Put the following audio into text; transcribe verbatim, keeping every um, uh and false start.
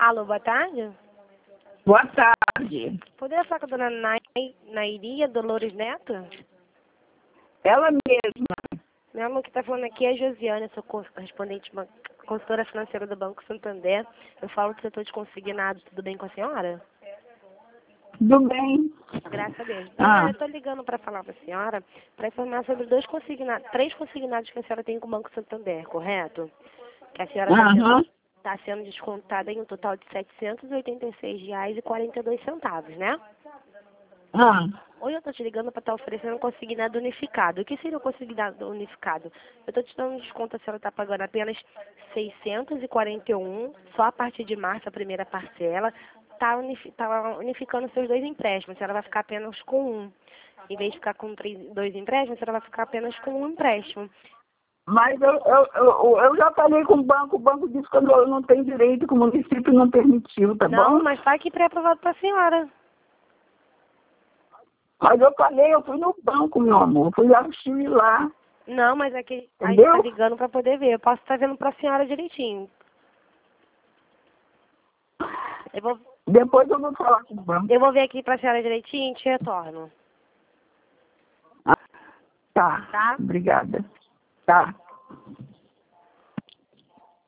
Alô, boa tarde. Boa tarde. Poderia falar com a dona Nai- Nairia Dolores Neto? Ela mesma. Meu amor, que está falando aqui é a Josiane, sou correspondente, uma consultora financeira do Banco Santander. Eu falo do setor de consignado, tudo bem com a senhora? Tudo bem. Graças a Deus. Ah. Ah, eu estou ligando para falar para a senhora, para informar sobre dois consignados, três consignados que a senhora tem com o Banco Santander, correto? Que a senhora está Aham. sendo, tá sendo descontada em um total de setecentos e oitenta e seis reais e quarenta e dois centavos, né? Ah. Hoje eu estou te ligando para estar oferecendo um consignado unificado. O que seria o consignado unificado? Eu estou te dando um desconto, a senhora está pagando apenas seiscentos e quarenta e um, só a partir de março, a primeira parcela. Está unifi tá unificando seus dois empréstimos, a senhora vai ficar apenas com um. Em vez de ficar com três, dois empréstimos, a senhora vai ficar apenas com um empréstimo. Mas eu, eu, eu, eu já falei com o banco, o banco disse que eu não tenho direito, que o município não permitiu, tá Não, bom? mas está aqui pré-aprovado para a senhora. Mas eu falei, eu fui no banco, meu amor. Fui lá, estive lá. Não, mas é que a gente Entendeu? está ligando para poder ver. Eu posso estar vendo para a senhora direitinho. Eu vou, Depois eu vou falar com o banco. eu vou ver aqui para a senhora direitinho e te retorno. Ah, tá. Tá? Obrigada. Tá.